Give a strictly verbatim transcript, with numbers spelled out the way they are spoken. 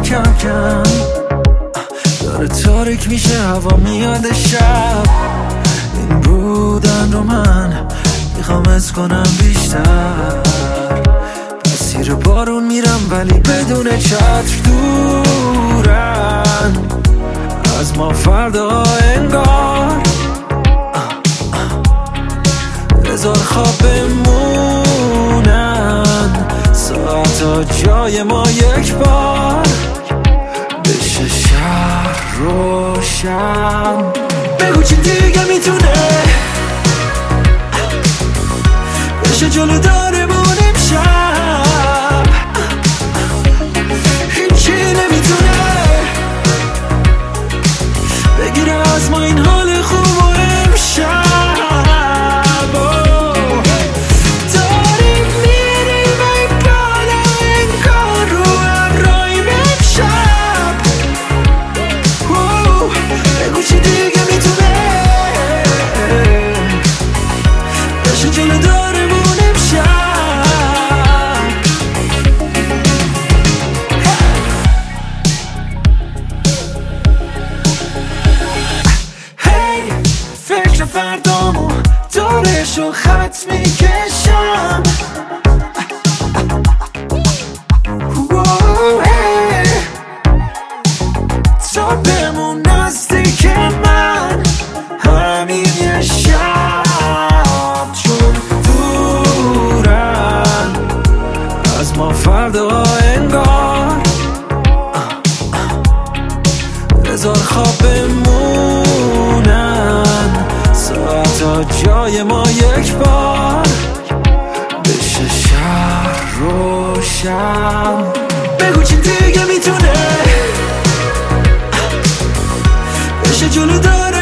کم کم داره تاریک میشه، هوا میاد شب. این بودن رو من میخوام از کنم بیشتر. مسیر بارون میرم ولی بدون چتر، دورن از ما فردا انگار. بذار خواب بمونن ساعتا جای ما یک بار، بشه شهر روشن. بگو چی دیگه میتونه بشه جلو دارمون امشب. هیچی نمیتونه بگیره از ما این حال خوب و امشب. فردامو دورشو خط میکشم. تا بمون نزدیک من همین یه شب، چون دورن از ما فردا انگار. بذار خواب بمونن ساعتا جای ما یک بار، بشه شهر روشن. بگو چی دیگه میتونه بشه جلو دار